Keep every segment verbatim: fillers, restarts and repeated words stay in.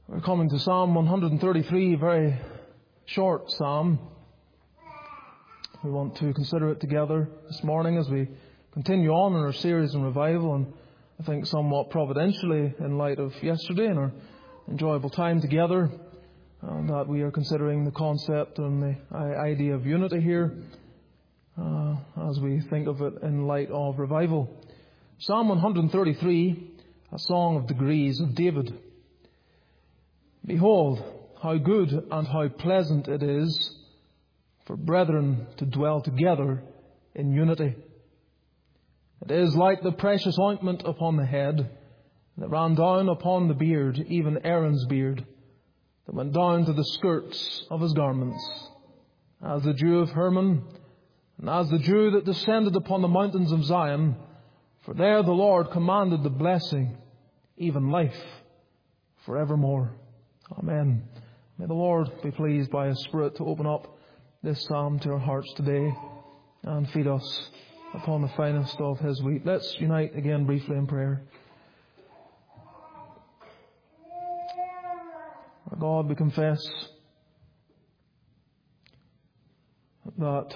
We're coming to Psalm one thirty-three, a very short psalm. We want to consider it together this morning as we continue on in our series on revival, and I think somewhat providentially in light of yesterday and our enjoyable time together, and that we are considering the concept and the idea of unity here uh, as we think of it in light of revival. Psalm one thirty-three, a song of degrees of David. Behold, how good and how pleasant it is for brethren to dwell together in unity. It is like the precious ointment upon the head that ran down upon the beard, even Aaron's beard, that went down to the skirts of his garments, as the dew of Hermon, and as the dew that descended upon the mountains of Zion. For there the Lord commanded the blessing, even life forevermore. Amen. May the Lord be pleased by His Spirit to open up this psalm to our hearts today and feed us upon the finest of His wheat. Let's unite again briefly in prayer. Our God, we confess that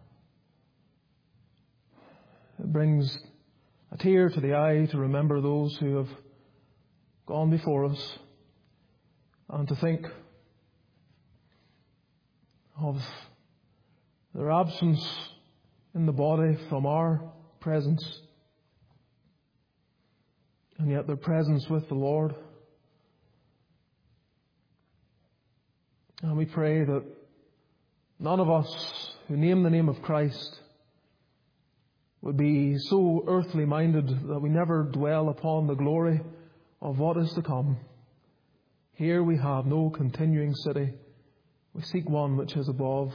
it brings a tear to the eye to remember those who have gone before us, and to think of their absence in the body from our presence, and yet their presence with the Lord. And we pray that none of us who name the name of Christ would be so earthly minded that we never dwell upon the glory of what is to come. Here we have no continuing city. We seek one which is above.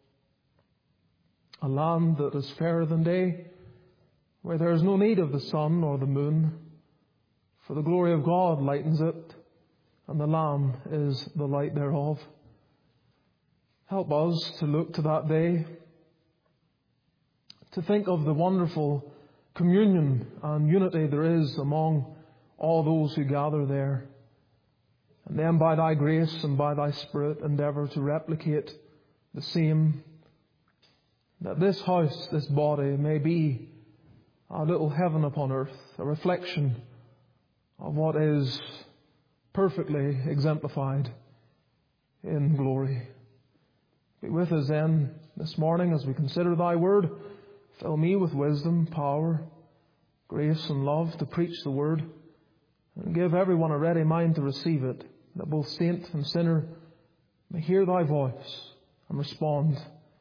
A land that is fairer than day, where there is no need of the sun or the moon, for the glory of God lightens it, and the Lamb is the light thereof. Help us to look to that day, to think of the wonderful communion and unity there is among all those who gather there. And then by Thy grace and by Thy Spirit endeavour to replicate the same, that this house, this body, may be a little heaven upon earth, a reflection of what is perfectly exemplified in glory. Be with us then this morning as we consider Thy word. Fill me with wisdom, power, grace and love to preach the word, and give everyone a ready mind to receive it, that both saint and sinner may hear Thy voice and respond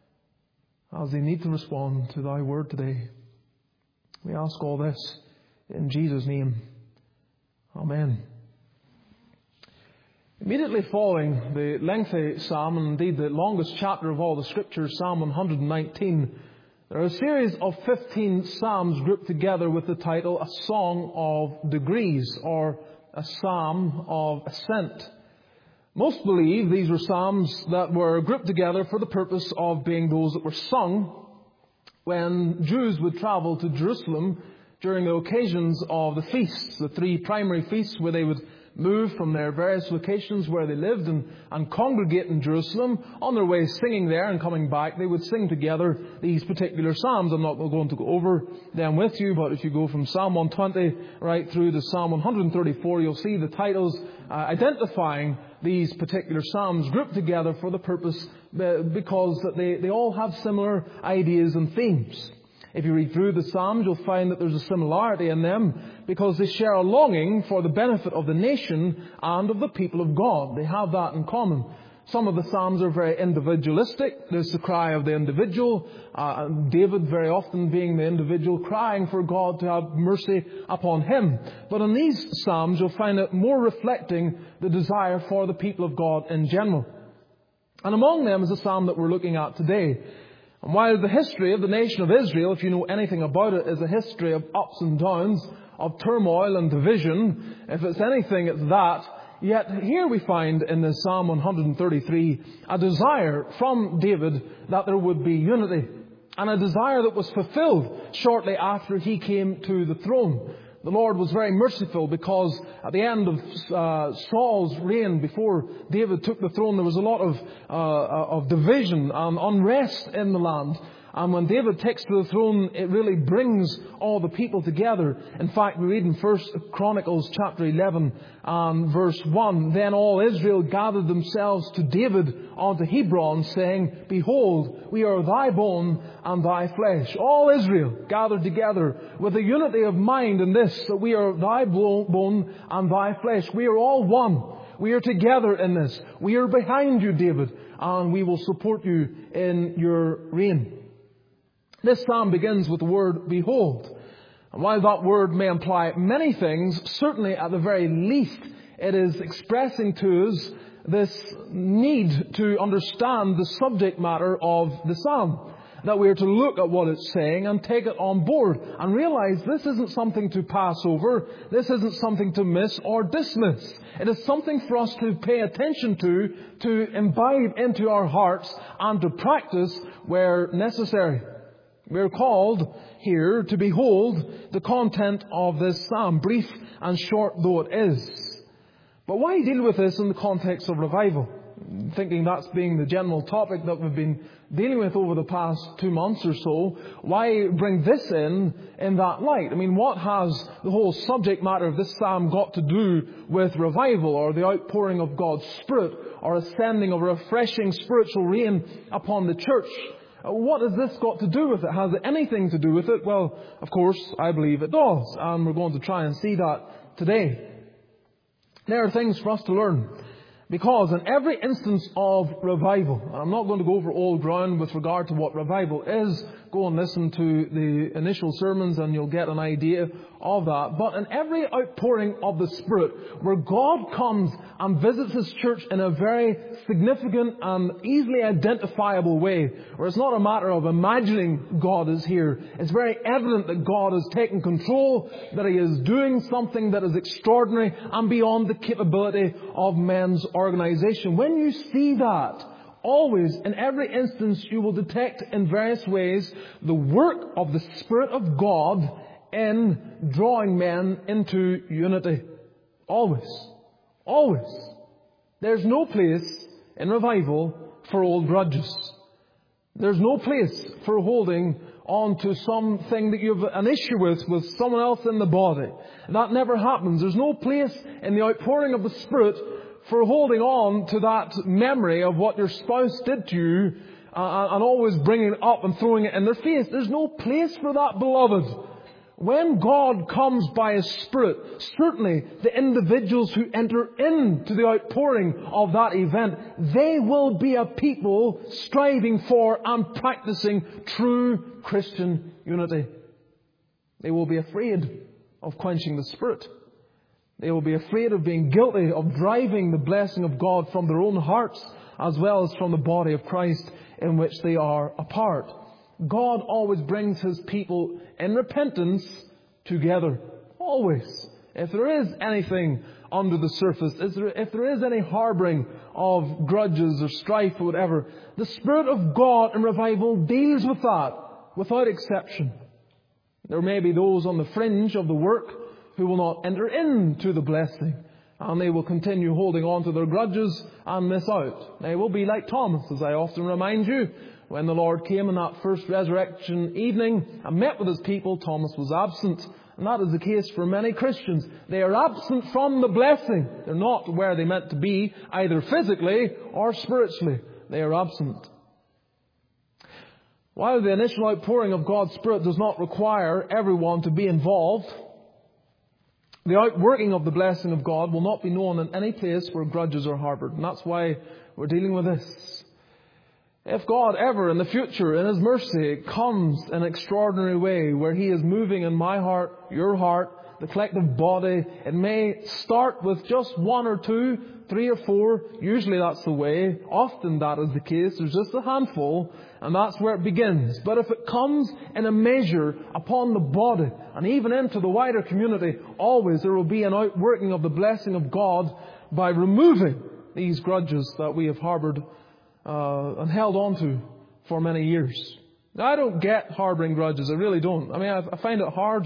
as they need to respond to Thy word today. We ask all this in Jesus' name. Amen. Immediately following the lengthy psalm, and indeed the longest chapter of all the Scriptures, Psalm one nineteen, there are a series of fifteen psalms grouped together with the title A Song of Degrees, or a Psalm of Ascent. Most believe these were psalms that were grouped together for the purpose of being those that were sung when Jews would travel to Jerusalem during the occasions of the feasts, the three primary feasts where they would move from their various locations where they lived and, and congregate in Jerusalem. On their way singing there and coming back, they would sing together these particular psalms. I'm not going to go over them with you, but if you go from Psalm one twenty right through to Psalm one thirty-four, you'll see the titles uh, identifying these particular psalms grouped together for the purpose uh, because they, they all have similar ideas and themes. If you read through the Psalms, you'll find that there's a similarity in them because they share a longing for the benefit of the nation and of the people of God. They have that in common. Some of the Psalms are very individualistic. There's the cry of the individual. Uh, David very often being the individual crying for God to have mercy upon him. But in these Psalms, you'll find it more reflecting the desire for the people of God in general. And among them is the Psalm that we're looking at today. And while the history of the nation of Israel, if you know anything about it, is a history of ups and downs, of turmoil and division, if it's anything, it's that. Yet here we find in this Psalm one thirty-three a desire from David that there would be unity, and a desire that was fulfilled shortly after he came to the throne. The Lord was very merciful, because at the end of uh, Saul's reign, before David took the throne, there was a lot of, uh, of division and unrest in the land. And when David takes to the throne, it really brings all the people together. In fact, we read in First Chronicles chapter eleven and verse one, "Then all Israel gathered themselves to David unto Hebron, saying, Behold, we are thy bone and thy flesh." All Israel gathered together with a unity of mind in this, that we are thy bone and thy flesh. We are all one. We are together in this. We are behind you, David, and we will support you in your reign. This psalm begins with the word behold. And while that word may imply many things, certainly at the very least it is expressing to us this need to understand the subject matter of the psalm. That we are to look at what it's saying and take it on board and realize this isn't something to pass over. This isn't something to miss or dismiss. It is something for us to pay attention to, to imbibe into our hearts and to practice where necessary. We are called here to behold the content of this psalm, brief and short though it is. But why deal with this in the context of revival? Thinking that's being the general topic that we've been dealing with over the past two months or so, why bring this in in that light? I mean, what has the whole subject matter of this psalm got to do with revival, or the outpouring of God's Spirit, or ascending of a refreshing spiritual rain upon the church? What has this got to do with it? Has it anything to do with it? Well, of course, I believe it does. And we're going to try and see that today. There are things for us to learn. Because in every instance of revival, and I'm not going to go over old ground with regard to what revival is, go and listen to the initial sermons and you'll get an idea of that. But in every outpouring of the Spirit, where God comes and visits His church in a very significant and easily identifiable way, where it's not a matter of imagining God is here, it's very evident that God has taken control, that He is doing something that is extraordinary and beyond the capability of men's organization. When you see that, always, in every instance, you will detect in various ways the work of the Spirit of God in drawing men into unity. Always. Always. There's no place in revival for old grudges. There's no place for holding on to something that you have an issue with with someone else in the body. That never happens. There's no place in the outpouring of the Spirit for holding on to that memory of what your spouse did to you uh, and always bringing it up and throwing it in their face. There's no place for that, beloved. When God comes by His Spirit, certainly the individuals who enter into the outpouring of that event, they will be a people striving for and practicing true Christian unity. They will be afraid of quenching the Spirit. They will be afraid of being guilty of driving the blessing of God from their own hearts as well as from the body of Christ in which they are a part. God always brings His people in repentance together. Always. If there is anything under the surface, if there is any harboring of grudges or strife or whatever, the Spirit of God in revival deals with that without exception. There may be those on the fringe of the work who will not enter into the blessing, and they will continue holding on to their grudges and miss out. They will be like Thomas, as I often remind you. When the Lord came on that first resurrection evening and met with His people, Thomas was absent. And that is the case for many Christians. They are absent from the blessing. They're not where they meant to be, either physically or spiritually. They are absent. While the initial outpouring of God's Spirit does not require everyone to be involved, the outworking of the blessing of God will not be known in any place where grudges are harbored. And that's why we're dealing with this. If God ever in the future, in His mercy, comes in an extraordinary way where He is moving in my heart, your heart, the collective body, it may start with just one or two, three or four. Usually that's the way. Often that is the case. There's just a handful, and that's where it begins. But if it comes in a measure upon the body, and even into the wider community, always there will be an outworking of the blessing of God by removing these grudges that we have harbored Uh, and held on to for many years. Now, I don't get harbouring grudges. I really don't. I mean, I, I find it hard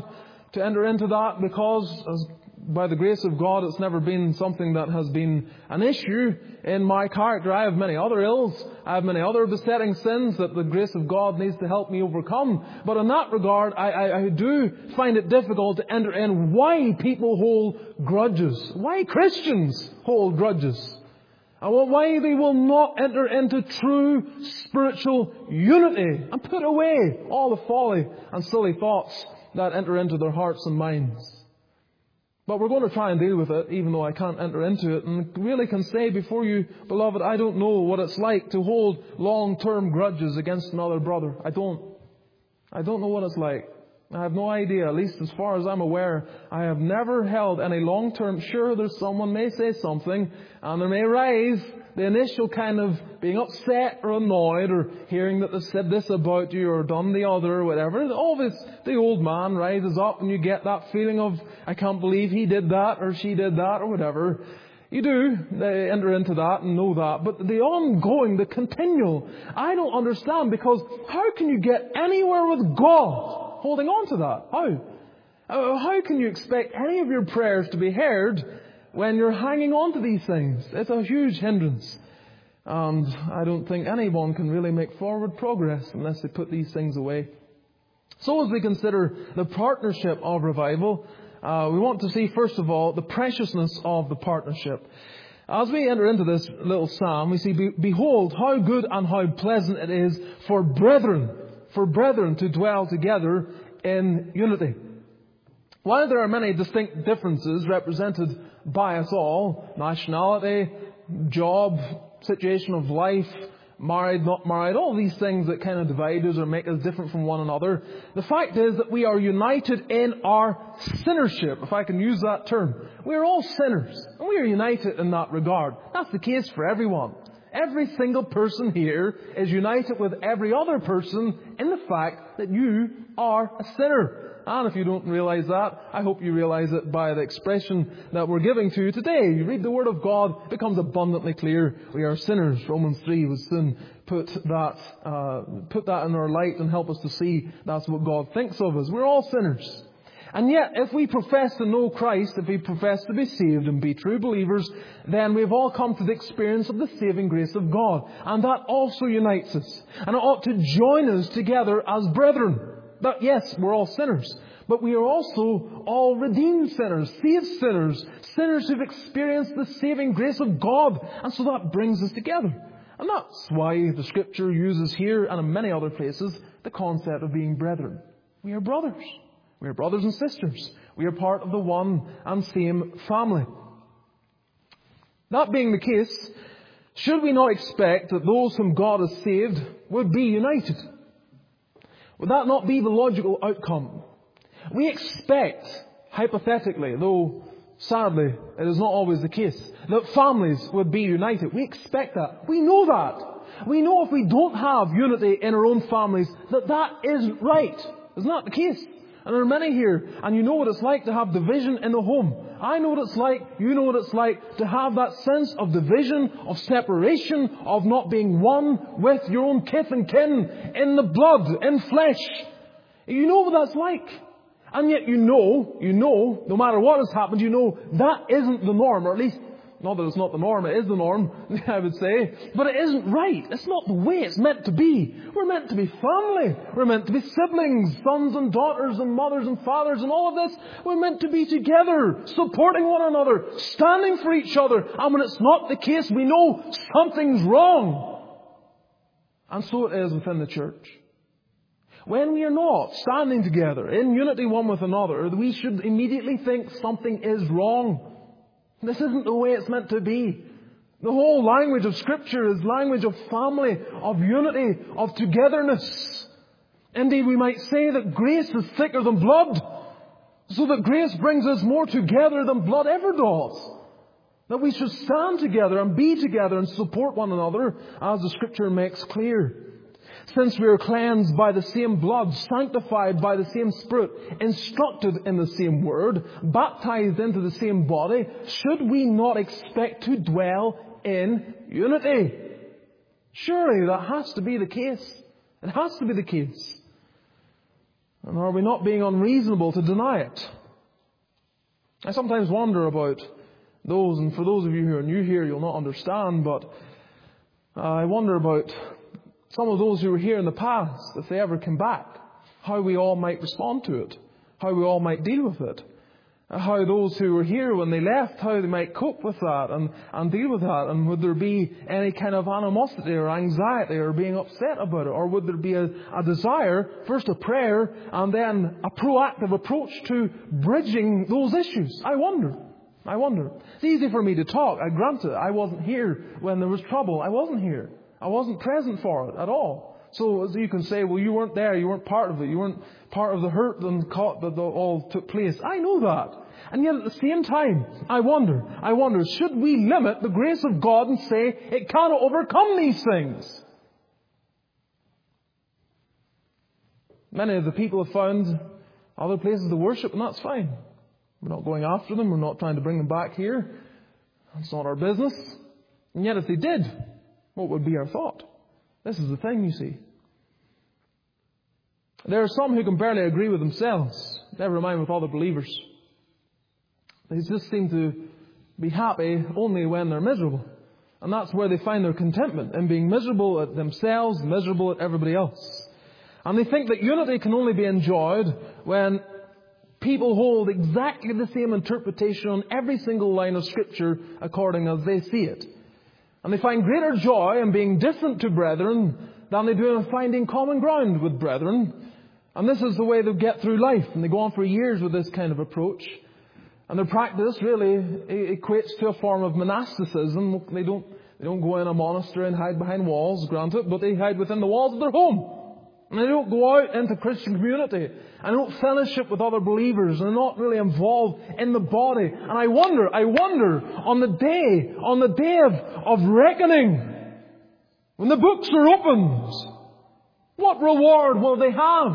to enter into that because, as by the grace of God, it's never been something that has been an issue in my character. I have many other ills. I have many other besetting sins that the grace of God needs to help me overcome. But in that regard, I, I, I do find it difficult to enter in why people hold grudges. Why Christians hold grudges. And why they will not enter into true spiritual unity and put away all the folly and silly thoughts that enter into their hearts and minds. But we're going to try and deal with it, even though I can't enter into it. And really can say before you, beloved, I don't know what it's like to hold long-term grudges against another brother. I don't. I don't know what it's like. I have no idea, at least as far as I'm aware. I have never held any long-term... Sure, there's someone may say something, and there may rise the initial kind of being upset or annoyed or hearing that they said this about you or done the other or whatever. All this, the old man rises up and you get that feeling of, I can't believe he did that or she did that or whatever. You do they enter into that and know that. But the ongoing, the continual, I don't understand, because how can you get anywhere with God holding on to that? How? Uh, how can you expect any of your prayers to be heard when you're hanging on to these things? It's a huge hindrance. And I don't think anyone can really make forward progress unless they put these things away. So as we consider the partnership of revival, uh, we want to see, first of all, the preciousness of the partnership. As we enter into this little psalm, we see, behold, how good and how pleasant it is for brethren, for brethren to dwell together in unity. While there are many distinct differences represented by us all, nationality, job, situation of life, married, not married, all these things that kind of divide us or make us different from one another, the fact is that we are united in our sinnership, if I can use that term. We are all sinners, and we are united in that regard. That's the case for everyone. Every single person here is united with every other person in the fact that you are a sinner. And if you don't realize that, I hope you realize it by the expression that we're giving to you today. You read the Word of God, it becomes abundantly clear we are sinners. Romans three will soon put that, uh, put that in our light and help us to see that's what God thinks of us. We're all sinners. And yet, if we profess to know Christ, if we profess to be saved and be true believers, then we've all come to the experience of the saving grace of God. And that also unites us. And it ought to join us together as brethren. But yes, we're all sinners. But we are also all redeemed sinners, saved sinners, sinners who've experienced the saving grace of God. And so that brings us together. And that's why the Scripture uses here and in many other places the concept of being brethren. We are brothers. We are brothers and sisters. We are part of the one and same family. That being the case, should we not expect that those whom God has saved would be united? Would that not be the logical outcome? We expect, hypothetically, though sadly it is not always the case, that families would be united. We expect that. We know that. We know if we don't have unity in our own families, that that isn't right. Isn't that the case? And there are many here, and you know what it's like to have division in the home. I know what it's like, you know what it's like to have that sense of division, of separation, of not being one with your own kith and kin, in the blood, in flesh. You know what that's like. And yet you know, you know, no matter what has happened, you know that isn't the norm, or at least, not that it's not the norm, it is the norm, I would say, but it isn't right. It's not the way it's meant to be. We're meant to be family. We're meant to be siblings, sons and daughters and mothers and fathers and all of this. We're meant to be together, supporting one another, standing for each other. And when it's not the case, we know something's wrong. And so it is within the church. When we are not standing together in unity one with another, we should immediately think something is wrong. This isn't the way it's meant to be. The whole language of Scripture is language of family, of unity, of togetherness. Indeed, we might say that grace is thicker than blood, so that grace brings us more together than blood ever does. That we should stand together and be together and support one another, as the Scripture makes clear. Since we are cleansed by the same blood, sanctified by the same Spirit, instructed in the same Word, baptized into the same body, should we not expect to dwell in unity? Surely that has to be the case. It has to be the case. And are we not being unreasonable to deny it? I sometimes wonder about those, and for those of you who are new here, you'll not understand, but I wonder about some of those who were here in the past, if they ever came back, how we all might respond to it, how we all might deal with it, how those who were here when they left, how they might cope with that and, and deal with that, and would there be any kind of animosity or anxiety or being upset about it, or would there be a, a desire, first a prayer and then a proactive approach to bridging those issues? I wonder. I wonder. It's easy for me to talk, I grant it. I wasn't here when there was trouble. I wasn't here. I wasn't present for it at all. So as you can say, well, you weren't there, you weren't part of it, you weren't part of the hurt and caught that all took place. I know that. And yet at the same time, I wonder, I wonder, should we limit the grace of God and say it cannot overcome these things? Many of the people have found other places to worship, and that's fine. We're not going after them, we're not trying to bring them back here. That's not our business. And yet if they did, what would be our thought? This is the thing, you see. There are some who can barely agree with themselves, never mind with other believers. They just seem to be happy only when they're miserable. And that's where they find their contentment, in being miserable at themselves, miserable at everybody else. And they think that unity can only be enjoyed when people hold exactly the same interpretation on every single line of Scripture according as they see it. And they find greater joy in being different to brethren than they do in finding common ground with brethren. And this is the way they get through life. And they go on for years with this kind of approach. And their practice really equates to a form of monasticism. They don't, they don't go in a monastery and hide behind walls, granted, but they hide within the walls of their home. And they don't go out into Christian community. And they don't fellowship with other believers. And they're not really involved in the body. And I wonder, I wonder, on the day, on the day of, of reckoning, when the books are opened, what reward will they have?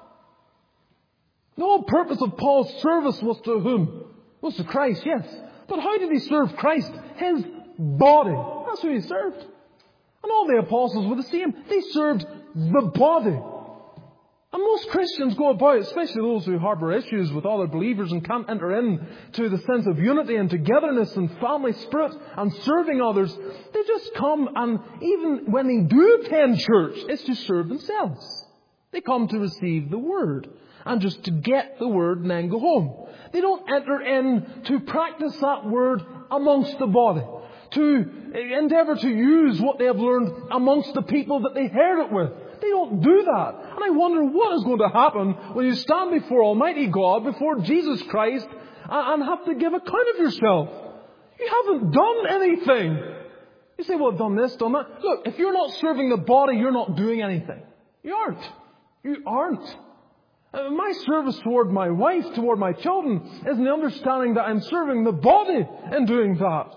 The whole purpose of Paul's service was to whom? Was to Christ, yes. But how did he serve Christ? His body. That's who he served. And all the apostles were the same. They served the body. And most Christians go about, especially those who harbour issues with other believers and can't enter into the sense of unity and togetherness and family spirit and serving others, they just come, and even when they do attend church, it's to serve themselves. They come to receive the Word and just to get the Word and then go home. They don't enter in to practice that Word amongst the body, to endeavour to use what they have learned amongst the people that they heard it with. They don't do that. And I wonder what is going to happen when you stand before Almighty God, before Jesus Christ, and have to give account of yourself. You haven't done anything. You say, well, I've done this, done that. Look, if you're not serving the body, you're not doing anything. You aren't. You aren't. Uh, my service toward my wife, toward my children, is the understanding that I'm serving the body in doing that.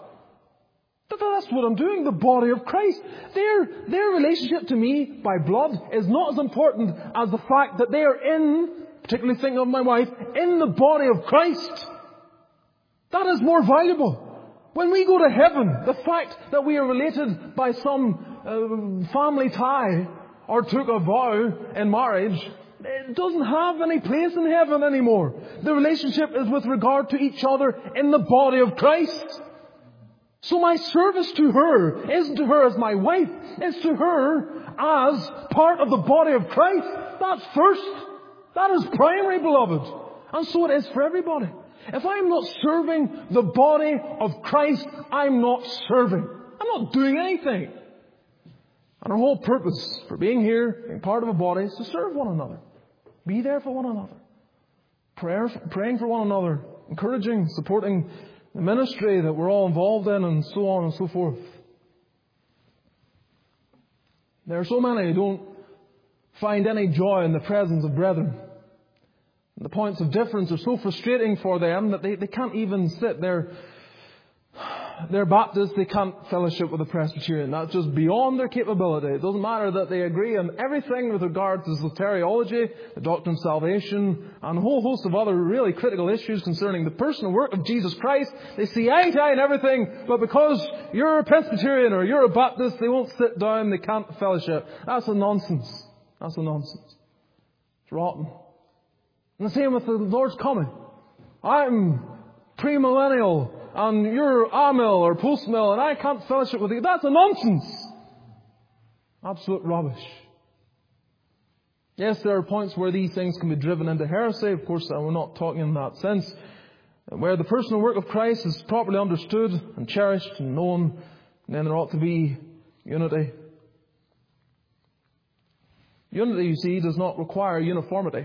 But that's what I'm doing, the body of Christ. Their, their relationship to me by blood is not as important as the fact that they are in, particularly thinking of my wife, in the body of Christ. That is more valuable. When we go to heaven, the fact that we are related by some uh, family tie or took a vow in marriage, it doesn't have any place in heaven anymore. The relationship is with regard to each other in the body of Christ. So my service to her isn't to her as my wife. It's to her as part of the body of Christ. That's first. That is primary, beloved. And so it is for everybody. If I'm not serving the body of Christ, I'm not serving. I'm not doing anything. And our whole purpose for being here, being part of a body, is to serve one another. Be there for one another. Prayer, praying for one another. Encouraging, supporting the ministry that we're all involved in, and so on and so forth. There are so many who don't find any joy in the presence of brethren. The points of difference are so frustrating for them that they, they can't even sit there. They're Baptists, they can't fellowship with a Presbyterian. That's just beyond their capability. It doesn't matter that they agree on everything with regard to soteriology, the doctrine of salvation, and a whole host of other really critical issues concerning the personal work of Jesus Christ. They see eye to eye and everything, but because you're a Presbyterian or you're a Baptist, they won't sit down, they can't fellowship. That's a nonsense. That's a nonsense. It's rotten. And the same with the Lord's coming. I'm premillennial and you're amill or postmill and I can't fellowship with you. That's a nonsense. Absolute rubbish. Yes, there are points where these things can be driven into heresy. Of course, we're not talking in that sense. Where the personal work of Christ is properly understood and cherished and known, then there ought to be unity. Unity, you see, does not require uniformity.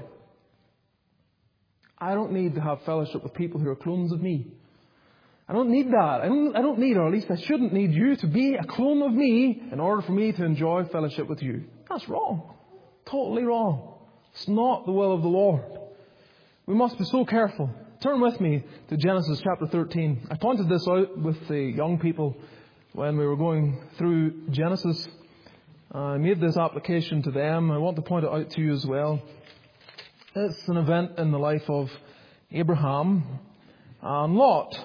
I don't need to have fellowship with people who are clones of me. I don't need that. I don't, I don't need, or at least I shouldn't need you to be a clone of me in order for me to enjoy fellowship with you. That's wrong. Totally wrong. It's not the will of the Lord. We must be so careful. Turn with me to Genesis chapter thirteen. I pointed this out with the young people when we were going through Genesis. I made this application to them. I want to point it out to you as well. It's an event in the life of Abraham and Lot.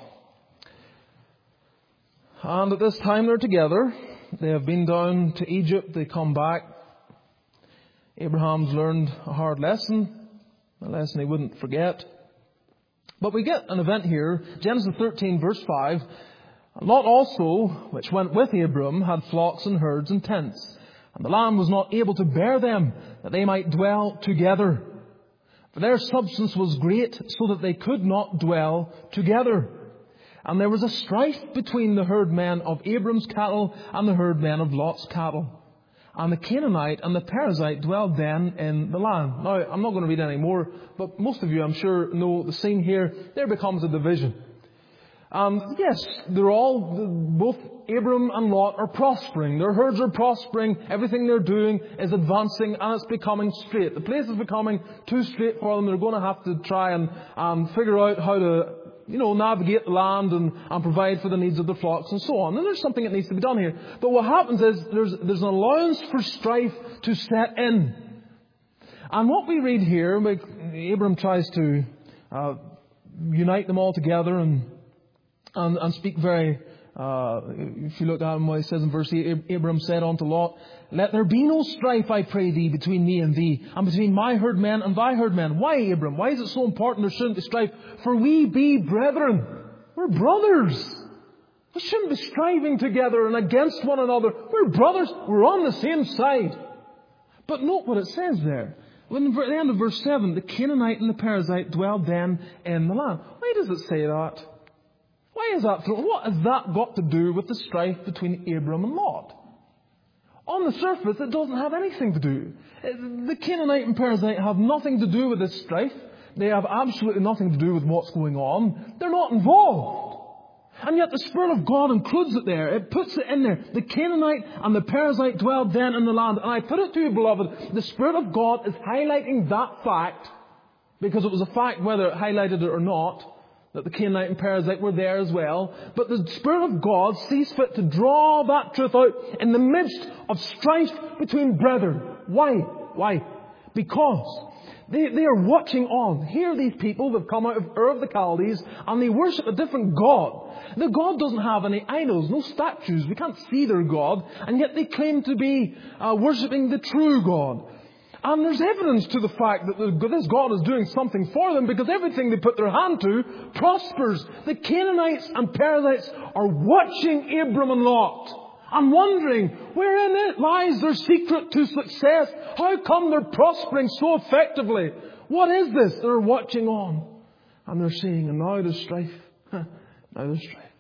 And at this time they're together. They have been down to Egypt. They come back. Abraham's learned a hard lesson, a lesson he wouldn't forget. But we get an event here, Genesis thirteen verse five. Lot also, which went with Abram, had flocks and herds and tents. And the land was not able to bear them, that they might dwell together. For their substance was great, so that they could not dwell together. And there was a strife between the herdmen of Abram's cattle and the herdmen of Lot's cattle. And the Canaanite and the Perizzite dwelled then in the land. Now, I'm not going to read any more, but most of you, I'm sure, know the scene here. There becomes a division. Um, yes, they're all, both Abram and Lot are prospering. Their herds are prospering. Everything they're doing is advancing and it's becoming straight. The place is becoming too straight for them. They're going to have to try and um, figure out how to, you know, navigate the land and, and provide for the needs of the flocks and so on. And there's something that needs to be done here. But what happens is there's, there's an allowance for strife to set in. And what we read here, like, Abram tries to uh, unite them all together and And, and speak very, uh, if you look at him, what he says in verse eight, Abram said unto Lot, let there be no strife, I pray thee, between me and thee, and between my herdmen and thy herdmen. Why, Abram? Why is it so important there shouldn't be strife? For we be brethren. We're brothers. We shouldn't be striving together and against one another. We're brothers. We're on the same side. But note what it says there. When at the end of verse seven, the Canaanite and the Perizzite dwelled then in the land. Why does it say that? Why is that? What has that got to do with the strife between Abram and Lot? On the surface, it doesn't have anything to do. The Canaanite and Perizzite have nothing to do with this strife. They have absolutely nothing to do with what's going on. They're not involved. And yet the Spirit of God includes it there. It puts it in there. The Canaanite and the Perizzite dwelled then in the land. And I put it to you, beloved, the Spirit of God is highlighting that fact, because it was a fact whether it highlighted it or not, that the Canaanite and Perizzite were there as well. But the Spirit of God sees fit to draw that truth out in the midst of strife between brethren. Why? Why? Because they, they are watching on. Here these people have come out of Ur of the Chaldees and they worship a different God. The God doesn't have any idols, no statues. We can't see their God. And yet they claim to be uh, worshipping the true God. And there's evidence to the fact that this God is doing something for them, because everything they put their hand to prospers. The Canaanites and Perizzites are watching Abram and Lot and wondering, wherein it lies their secret to success? How come they're prospering so effectively? What is this? They're watching on and they're seeing, and now there's strife. Now there's strife.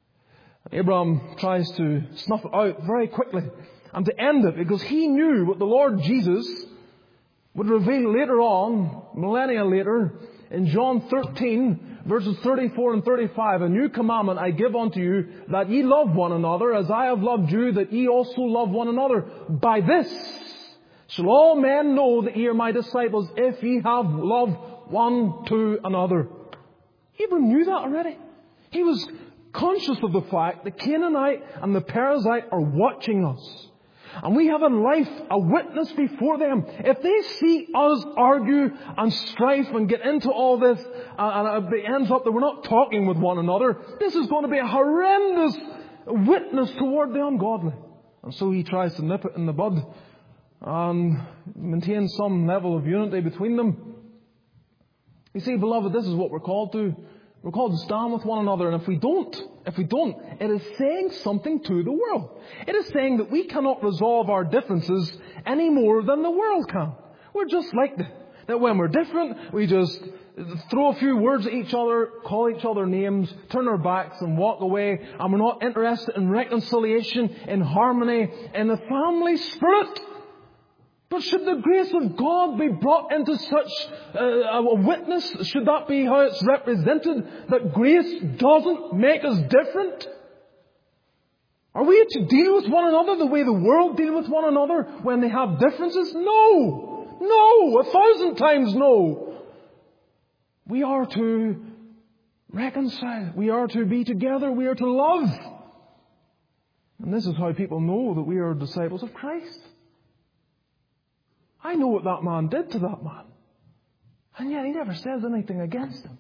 Abram tries to snuff it out very quickly and to end it, because he knew what the Lord Jesus would reveal later on, millennia later, in John thirteen, verses thirty-four and thirty-five. A new commandment I give unto you, that ye love one another, as I have loved you, that ye also love one another. By this shall all men know that ye are my disciples, if ye have love one to another. Abram knew that already. He was conscious of the fact the Canaanite and the Perizzite are watching us. And we have in life a witness before them. If they see us argue and strife and get into all this, uh, and it ends up that we're not talking with one another, this is going to be a horrendous witness toward the ungodly. And so he tries to nip it in the bud and maintain some level of unity between them. You see, beloved, this is what we're called to. We're called to stand with one another. And if we don't, if we don't, it is saying something to the world. It is saying that we cannot resolve our differences any more than the world can. We're just like that. That when we're different, we just throw a few words at each other, call each other names, turn our backs and walk away. And we're not interested in reconciliation, in harmony, in the family spirit. But should the grace of God be brought into such uh, a witness? Should that be how it's represented? That grace doesn't make us different? Are we to deal with one another the way the world deal with one another when they have differences? No! No! A thousand times no! We are to reconcile. We are to be together. We are to love. And this is how people know that we are disciples of Christ. I know what that man did to that man. And yet he never says anything against him.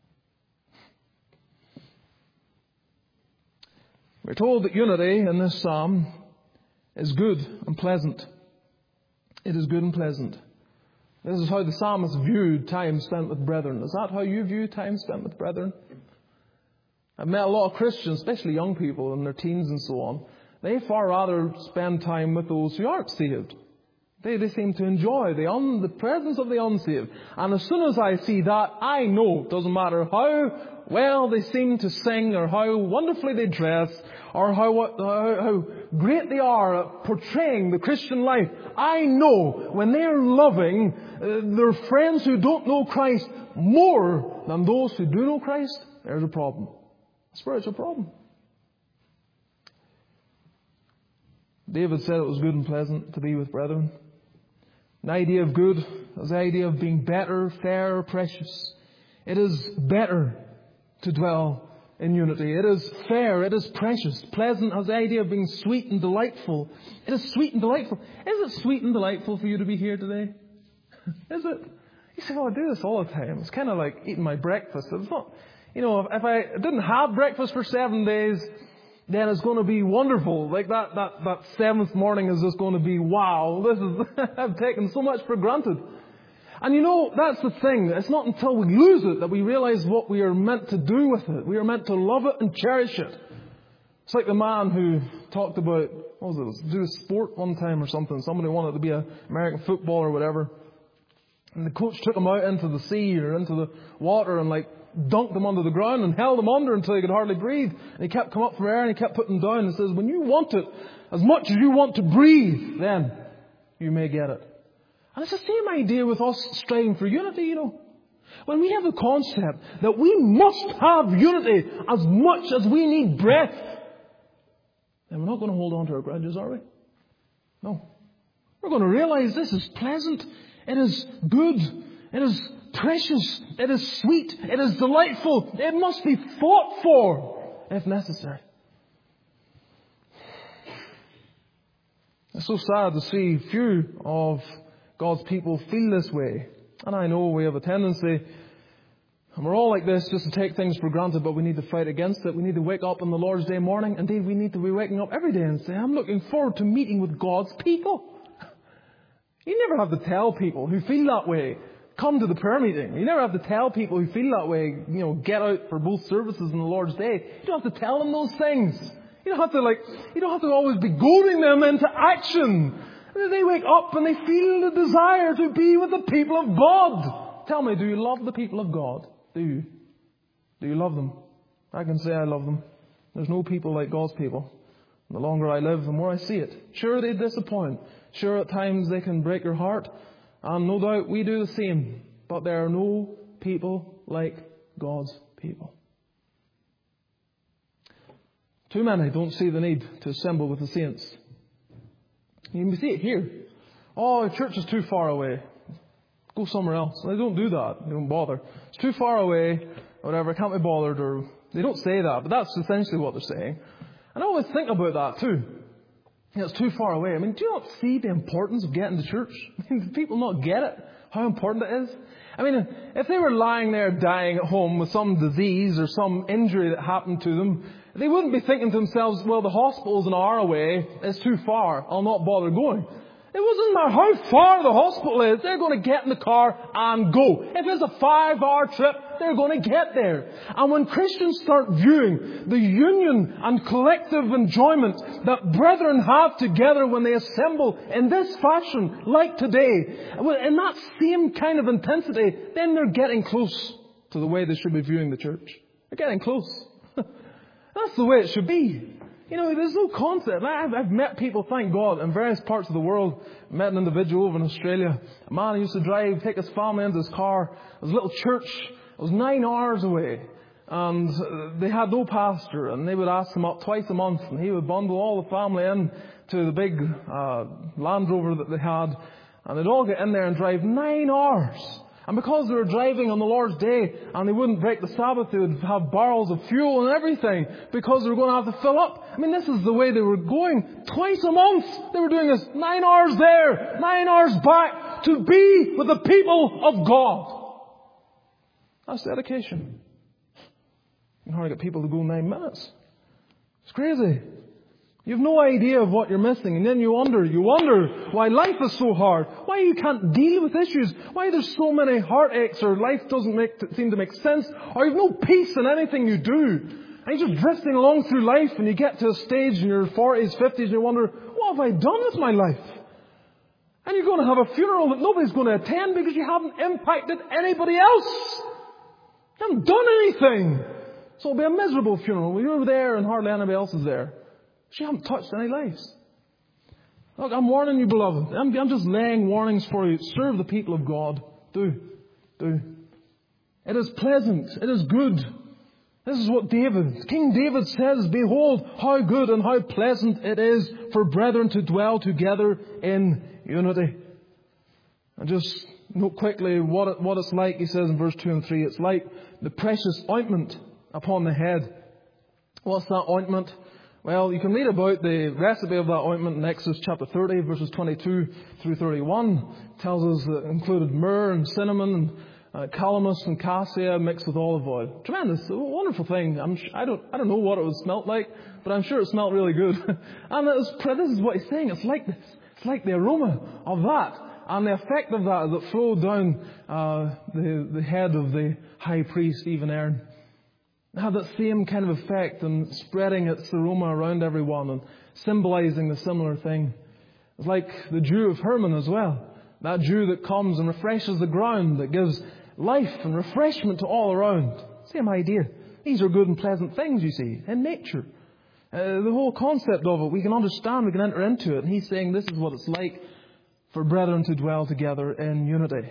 We're told that unity in this psalm is good and pleasant. It is good and pleasant. This is how the psalmist viewed time spent with brethren. Is that how you view time spent with brethren? I've met a lot of Christians, especially young people in their teens and so on. They far rather spend time with those who aren't saved. They, they seem to enjoy the, un, the presence of the unsaved. And as soon as I see that, I know, it doesn't matter how well they seem to sing or how wonderfully they dress or how, how, how great they are at portraying the Christian life. I know when they are loving uh, their friends who don't know Christ more than those who do know Christ, there's a problem. A spiritual problem. David said it was good and pleasant to be with brethren. The idea of good is the idea of being better, fairer, precious. It is better to dwell in unity. It is fair. It is precious. Pleasant has the idea of being sweet and delightful. It is sweet and delightful. Is it sweet and delightful for you to be here today? Is it? You say, well, I do this all the time. It's kind of like eating my breakfast. It's not, you know, if I didn't have breakfast for seven days, then it's going to be wonderful. Like that, that, that seventh morning is just going to be, wow, this is, I've taken so much for granted. And you know, that's the thing. It's not until we lose it that we realize what we are meant to do with it. We are meant to love it and cherish it. It's like the man who talked about, what was it, do a sport one time or something. Somebody wanted to be an American footballer or whatever. And the coach took him out into the sea or into the water and like, dunked him under the ground and held him under until he could hardly breathe. And he kept coming up for air and he kept putting him down and says, when you want it as much as you want to breathe, then you may get it. And it's the same idea with us striving for unity, you know. When we have a concept that we must have unity as much as we need breath, then we're not going to hold on to our grudges, are we? No. We're going to realize this is pleasant. It is good. It is precious. It is sweet. It is delightful. It must be fought for if necessary. It's so sad to see few of God's people feel this way. And I know we have a tendency, and we're all like this, just to take things for granted, but we need to fight against it. We need to wake up on the Lord's Day morning. Indeed, we need to be waking up every day and say, I'm looking forward to meeting with God's people. You never have to tell people who feel that way, come to the prayer meeting. You never have to tell people who feel that way, you know, get out for both services on the Lord's Day. You don't have to tell them those things. You don't have to like, you don't have to always be goading them into action. They wake up and they feel the desire to be with the people of God. Tell me, do you love the people of God? Do you? Do you love them? I can say I love them. There's no people like God's people. The longer I live, the more I see it. Sure, they disappoint. Sure, at times they can break your heart. And no doubt we do the same. But there are no people like God's people. Too many don't see the need to assemble with the saints. You can see it here. Oh, the church is too far away. Go somewhere else. They don't do that. They don't bother. It's too far away, or whatever. I can't be bothered. Or they don't say that, but that's essentially what they're saying. And I always think about that too. You know, it's too far away. I mean, do you not see the importance of getting to church? I mean, do people not get it? How important it is? I mean, if they were lying there dying at home with some disease or some injury that happened to them, they wouldn't be thinking to themselves, well, the hospital's an hour away, it's too far, I'll not bother going. It doesn't matter how far the hospital is, they're going to get in the car and go. If it's a five-hour trip, they're going to get there. And when Christians start viewing the union and collective enjoyment that brethren have together when they assemble in this fashion, like today, in that same kind of intensity, then they're getting close to the way they should be viewing the church. They're getting close. That's the way it should be. You know, there's no concept. I've, I've met people, thank God, in various parts of the world. I met an individual over in Australia. A man who used to drive, take his family into his car. It was a little church. It was nine hours away. And they had no pastor. And they would ask him up twice a month. And he would bundle all the family in to the big uh, Land Rover that they had. And they'd all get in there and drive nine hours. And because they were driving on the Lord's Day and they wouldn't break the Sabbath, they would have barrels of fuel and everything because they were going to have to fill up. I mean, this is the way they were going. Twice a month they were doing this. Nine hours there, nine hours back to be with the people of God. That's dedication. You can hardly get people to go nine minutes. It's crazy. You have no idea of what you're missing. And then you wonder, you wonder why life is so hard. Why you can't deal with issues. Why there's so many heartaches or life doesn't make, seem to make sense. Or you have no peace in anything you do. And you're just drifting along through life and you get to a stage in your forties, fifties and you wonder, what have I done with my life? And you're going to have a funeral that nobody's going to attend because you haven't impacted anybody else. You haven't done anything. So it'll be a miserable funeral. You're there and hardly anybody else is there. You haven't touched any lives. Look, I'm warning you, beloved. I'm, I'm just laying warnings for you. Serve the people of God. Do. Do. It is pleasant. It is good. This is what David, King David says, behold how good and how pleasant it is for brethren to dwell together in unity. And just note quickly what, it, what it's like. He says in verse two and three, it's like the precious ointment upon the head. What's that ointment? Well, you can read about the recipe of that ointment in Exodus chapter thirty, verses twenty-two through thirty-one. It tells us that it included myrrh and cinnamon and uh, calamus and cassia mixed with olive oil. Tremendous, a wonderful thing. I'm, I don't, I don't know what it would smell like, but I'm sure it smelled really good. And it was, this is what he's saying. It's like this. It's like the aroma of that and the effect of that that flowed down uh, the, the head of the high priest, even Aaron. It had that same kind of effect and spreading its aroma around everyone and symbolizing the similar thing. It's like the dew of Hermon as well. That dew that comes and refreshes the ground, that gives life and refreshment to all around. Same idea. These are good and pleasant things, you see, in nature. Uh, the whole concept of it, we can understand, we can enter into it. And he's saying this is what it's like for brethren to dwell together in unity.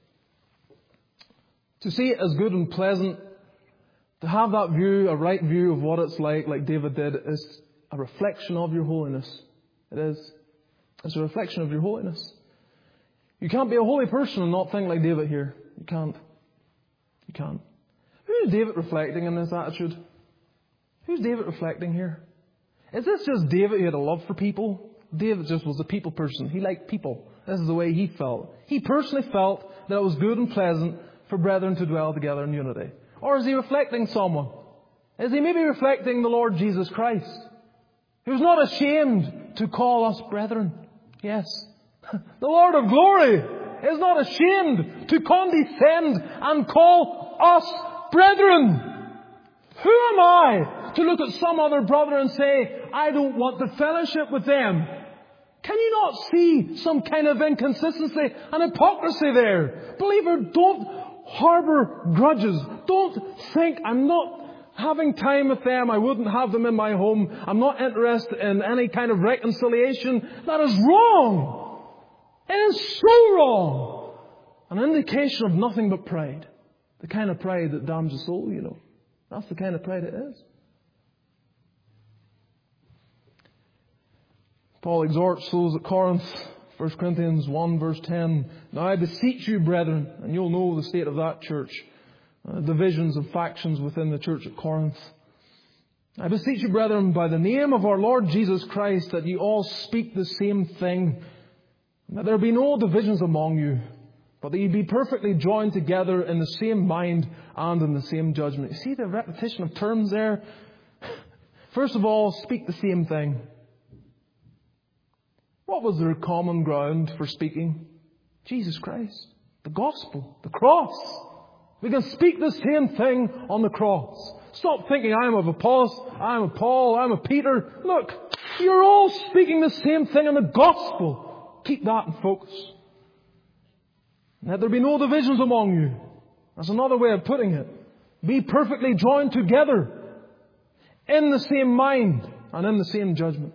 To see it as good and pleasant, to have that view, a right view of what it's like, like David did, is a reflection of your holiness. It is. It's a reflection of your holiness. You can't be a holy person and not think like David here. You can't. You can't. Who is David reflecting in this attitude? Who's David reflecting here? Is this just David who had a love for people? David just was a people person. He liked people. This is the way he felt. He personally felt that it was good and pleasant for brethren to dwell together in unity. Or is he reflecting someone? Is he maybe reflecting the Lord Jesus Christ, who's not ashamed to call us brethren? Yes. The Lord of glory is not ashamed to condescend and call us brethren. Who am I to look at some other brother and say, I don't want the fellowship with them? Can you not see some kind of inconsistency and hypocrisy there? Believer, don't harbour grudges. Don't think I'm not having time with them. I wouldn't have them in my home. I'm not interested in any kind of reconciliation. That is wrong. It is so wrong. An indication of nothing but pride. The kind of pride that damns the soul, you know. That's the kind of pride it is. Paul exhorts those at Corinth, First Corinthians one verse ten, now I beseech you, brethren, and you'll know the state of that church, uh, divisions and factions within the church at Corinth. I beseech you, brethren, by the name of our Lord Jesus Christ, that you all speak the same thing, that there be no divisions among you, but that you be perfectly joined together in the same mind and in the same judgment. You see the repetition of terms there? First of all, speak the same thing. What was their common ground for speaking? Jesus Christ. The gospel. The cross. We can speak the same thing on the cross. Stop thinking I'm of Apollos, I'm of Paul, I'm of Peter. Look, you're all speaking the same thing in the gospel. Keep that in focus. Let there be no divisions among you. That's another way of putting it. Be perfectly joined together in the same mind and in the same judgment.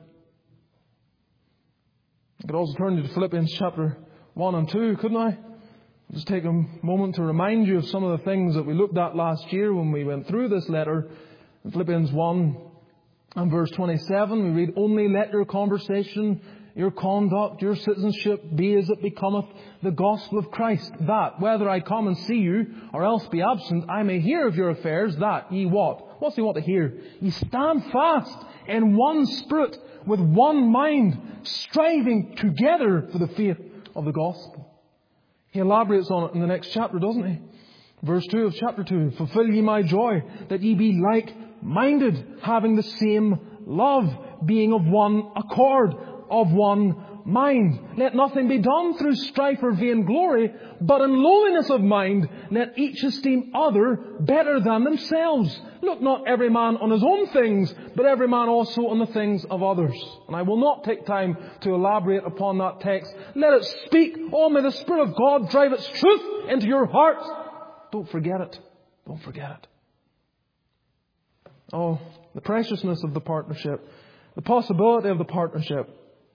I could also turn you to Philippians chapter one and two, couldn't I? Just take a moment to remind you of some of the things that we looked at last year when we went through this letter. In Philippians one and verse twenty-seven, we read, "Only let your conversation, your conduct, your citizenship be as it becometh the gospel of Christ, that, whether I come and see you, or else be absent, I may hear of your affairs, that ye what?" What's he want to hear? "Ye stand fast in one spirit, with one mind, striving together for the faith of the gospel." He elaborates on it in the next chapter, doesn't he? Verse two of chapter two, "Fulfill ye my joy, that ye be like-minded, having the same love, being of one accord, of one mind. Let nothing be done through strife or vain glory, but in lowliness of mind, let each esteem other better than themselves. Look not every man on his own things, but every man also on the things of others." And I will not take time to elaborate upon that text. Let it speak. Oh, may the Spirit of God drive its truth into your heart. Don't forget it. Don't forget it. Oh, the preciousness of the partnership. The possibility of the partnership.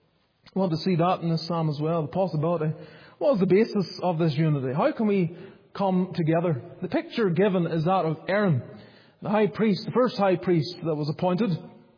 I want to see that in this psalm as well. The possibility. What is the basis of this unity? How can we come together? The picture given is that of Aaron, the high priest, the first high priest that was appointed.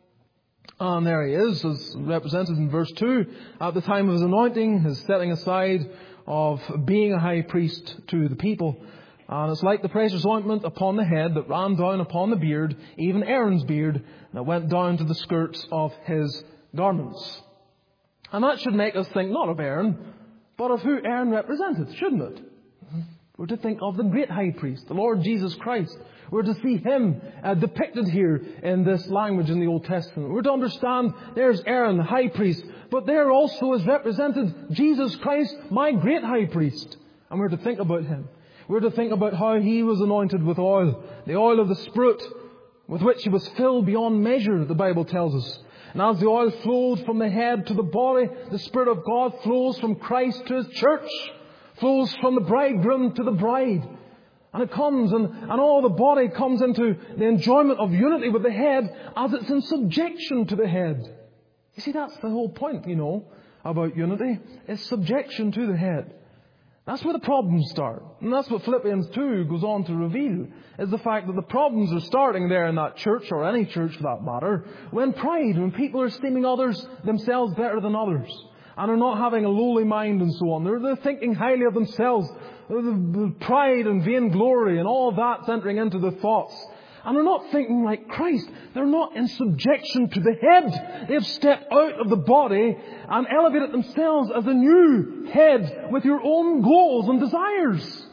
And there he is, as represented in verse two, at the time of his anointing, his setting aside of being a high priest to the people. And it's like the precious ointment upon the head that ran down upon the beard, even Aaron's beard, that went down to the skirts of his garments. And that should make us think not of Aaron, but of who Aaron represented, shouldn't it? We're to think of the great high priest, the Lord Jesus Christ. We're to see him uh, depicted here in this language in the Old Testament. We're to understand there's Aaron, the high priest, but there also is represented Jesus Christ, my great high priest. And we're to think about him. We're to think about how he was anointed with oil, the oil of the Spirit, with which he was filled beyond measure, the Bible tells us. And as the oil flowed from the head to the body, the Spirit of God flows from Christ to His church, flows from the bridegroom to the bride. And it comes and, and all the body comes into the enjoyment of unity with the head as it's in subjection to the head. You see, that's the whole point, you know, about unity. It's subjection to the head. That's where the problems start. And that's what Philippians two goes on to reveal, is the fact that the problems are starting there in that church, or any church for that matter, when pride, when people are esteeming others themselves better than others, and are not having a lowly mind and so on. They're, they're thinking highly of themselves. The, the pride and vainglory and all that's entering into the thoughts. And they're not thinking like Christ. They're not in subjection to the head. They've stepped out of the body and elevated themselves as a new head with your own goals and desires.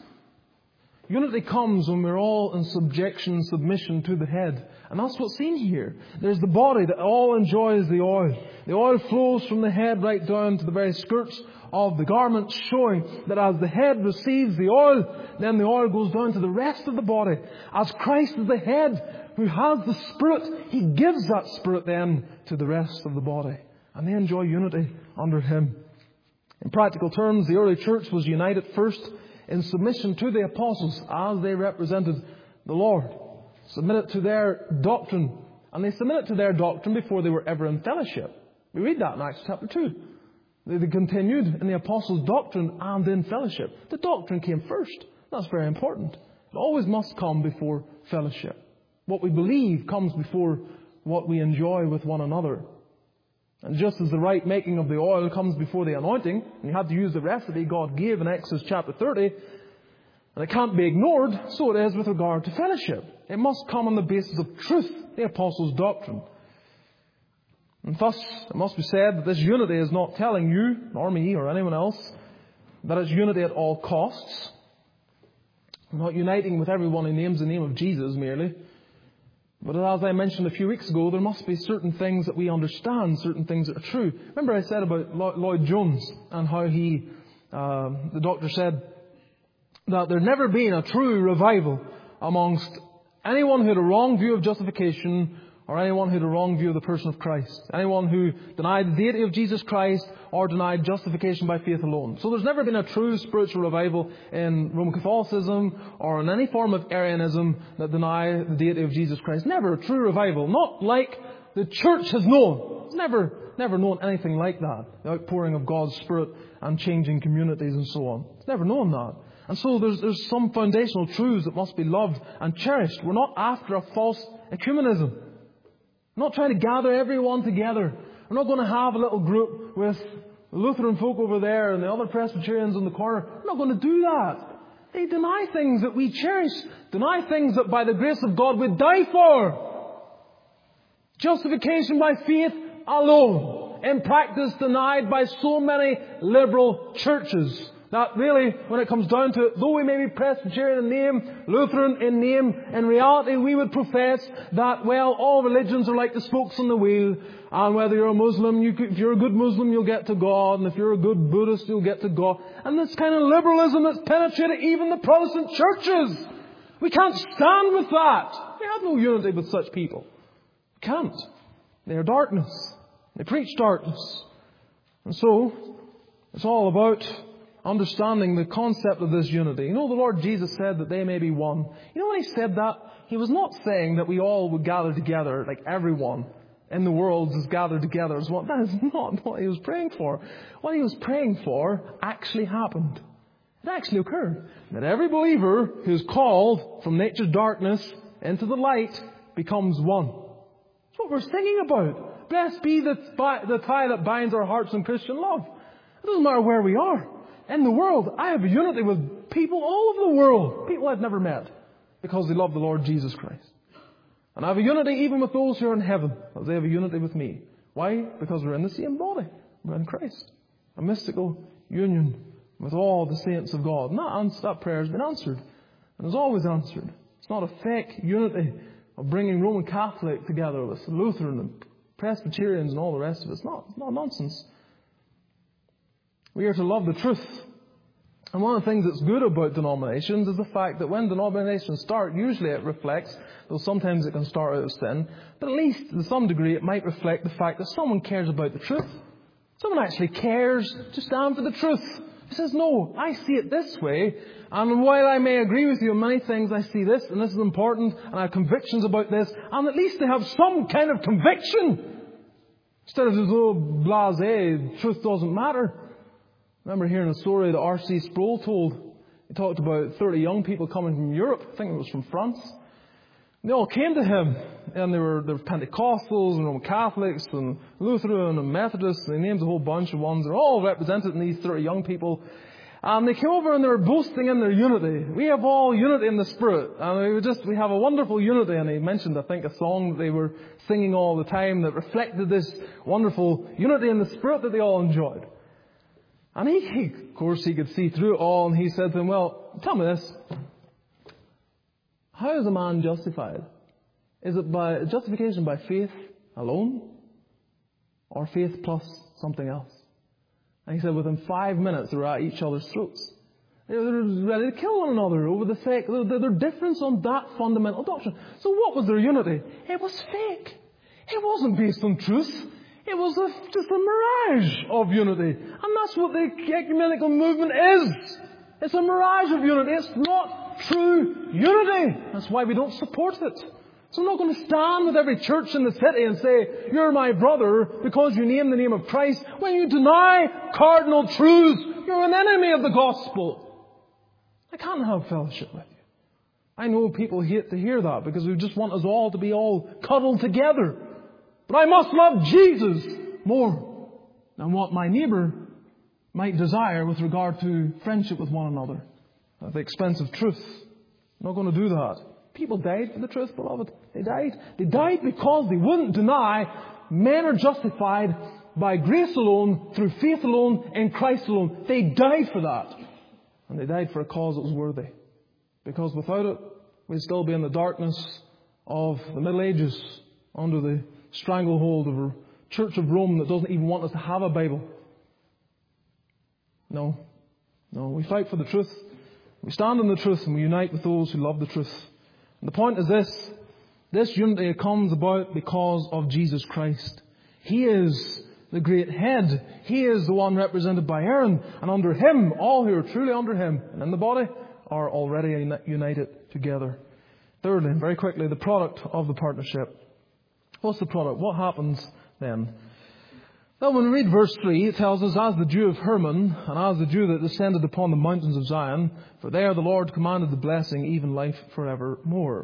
Unity comes when we're all in subjection and submission to the head. And that's what's seen here. There's the body that all enjoys the oil. The oil flows from the head right down to the very skirts of the garment, showing that as the head receives the oil, then the oil goes down to the rest of the body. As Christ is the head who has the Spirit, He gives that Spirit then to the rest of the body. And they enjoy unity under Him. In practical terms, the early church was united first in submission to the apostles as they represented the Lord. Submitted to their doctrine. And they submitted to their doctrine before they were ever in fellowship. We read that in Acts chapter two. They continued in the apostles' doctrine and in fellowship. The doctrine came first. That's very important. It always must come before fellowship. What we believe comes before what we enjoy with one another. And just as the right making of the oil comes before the anointing, and you have to use the recipe God gave in Exodus chapter thirty, and it can't be ignored, so it is with regard to fellowship. It must come on the basis of truth, the apostles' doctrine. And thus, it must be said that this unity is not telling you, or me, or anyone else, that it's unity at all costs. I'm not uniting with everyone who names the name of Jesus merely. But as I mentioned a few weeks ago, there must be certain things that we understand, certain things that are true. Remember I said about Lloyd Jones and how he, uh, the doctor said that there'd never been a true revival amongst anyone who had a wrong view of justification or anyone who had a wrong view of the person of Christ. Anyone who denied the deity of Jesus Christ or denied justification by faith alone. So there's never been a true spiritual revival in Roman Catholicism or in any form of Arianism that deny the deity of Jesus Christ. Never a true revival. Not like the church has known. It's never, never known anything like that. The outpouring of God's Spirit and changing communities and so on. It's never known that. And so there's, there's some foundational truths that must be loved and cherished. We're not after a false ecumenism. We're not trying to gather everyone together. We're not going to have a little group with Lutheran folk over there and the other Presbyterians in the corner. We're not going to do that. They deny things that we cherish. Deny things that by the grace of God we die for. Justification by faith alone. In practice denied by so many liberal churches. That really, when it comes down to it, though we may be Presbyterian in name, Lutheran in name, in reality we would profess that, well, all religions are like the spokes on the wheel. And whether you're a Muslim, you could, if you're a good Muslim, you'll get to God. And if you're a good Buddhist, you'll get to God. And this kind of liberalism that's penetrated even the Protestant churches. We can't stand with that. We have no unity with such people. We can't. They are darkness. They preach darkness. And so, it's all about understanding the concept of this unity. You know, the Lord Jesus said that they may be one. You know, when He said that, He was not saying that we all would gather together, like everyone in the world is gathered together as one. That is not what He was praying for. What He was praying for actually happened. It actually occurred. That every believer who is called from nature's darkness into the light becomes one. That's what we're singing about. Blessed be the, the tie that binds our hearts in Christian love. It doesn't matter where we are. In the world, I have a unity with people all over the world. People I've never met. Because they love the Lord Jesus Christ. And I have a unity even with those who are in heaven. As they have a unity with me. Why? Because we're in the same body. We're in Christ. A mystical union with all the saints of God. And that, that prayer has been answered. And is always answered. It's not a fake unity of bringing Roman Catholic together with Lutheran and Presbyterians and all the rest of it. It's not, it's not nonsense. We are to love the truth. And one of the things that's good about denominations is the fact that when denominations start, usually it reflects, though sometimes it can start out of sin, but at least to some degree it might reflect the fact that someone cares about the truth. Someone actually cares to stand for the truth. He says, no, I see it this way, and while I may agree with you on many things, I see this, and this is important, and I have convictions about this, and at least they have some kind of conviction. Instead of this little blasé, truth doesn't matter. I remember hearing a story that R C Sproul told. He talked about thirty young people coming from Europe. I think it was from France. And they all came to him. And they were, they were Pentecostals and Roman Catholics and Lutheran and Methodists. And he names a whole bunch of ones. They're all represented in these thirty young people. And they came over and they were boasting in their unity. We have all unity in the Spirit. And we were just, we have a wonderful unity. And he mentioned, I think, a song that they were singing all the time that reflected this wonderful unity in the Spirit that they all enjoyed. And he, he, of course, he could see through it all, and he said to them, well, tell me this. How is a man justified? Is it by justification by faith alone? Or faith plus something else? And he said within five minutes they were at each other's throats. They were ready to kill one another over the sake, their, their difference on that fundamental doctrine. So what was their unity? It was fake. It wasn't based on truth. It was a, just a mirage of unity. And that's what the ecumenical movement is. It's a mirage of unity. It's not true unity. That's why we don't support it. So I'm not going to stand with every church in the city and say, you're my brother because you name the name of Christ. When you deny cardinal truths, you're an enemy of the gospel. I can't have fellowship with you. I know people hate to hear that because we just want us all to be all cuddled together. But I must love Jesus more than what my neighbour might desire with regard to friendship with one another at the expense of truth. I'm not going to do that. People died for the truth, beloved. They died. They died because they wouldn't deny men are justified by grace alone, through faith alone, in Christ alone. They died for that. And they died for a cause that was worthy. Because without it, we'd still be in the darkness of the Middle Ages under the stranglehold of a Church of Rome that doesn't even want us to have a Bible. No. No, we fight for the truth. We stand in the truth and we unite with those who love the truth. And the point is this. This unity comes about because of Jesus Christ. He is the great head. He is the one represented by Aaron. And under Him, all who are truly under Him and in the body are already united together. Thirdly, very quickly, the product of the partnership. What's the product? What happens then? Well, when we read verse three, it tells us, as the dew of Hermon, and as the dew that descended upon the mountains of Zion, for there the Lord commanded the blessing, even life forevermore.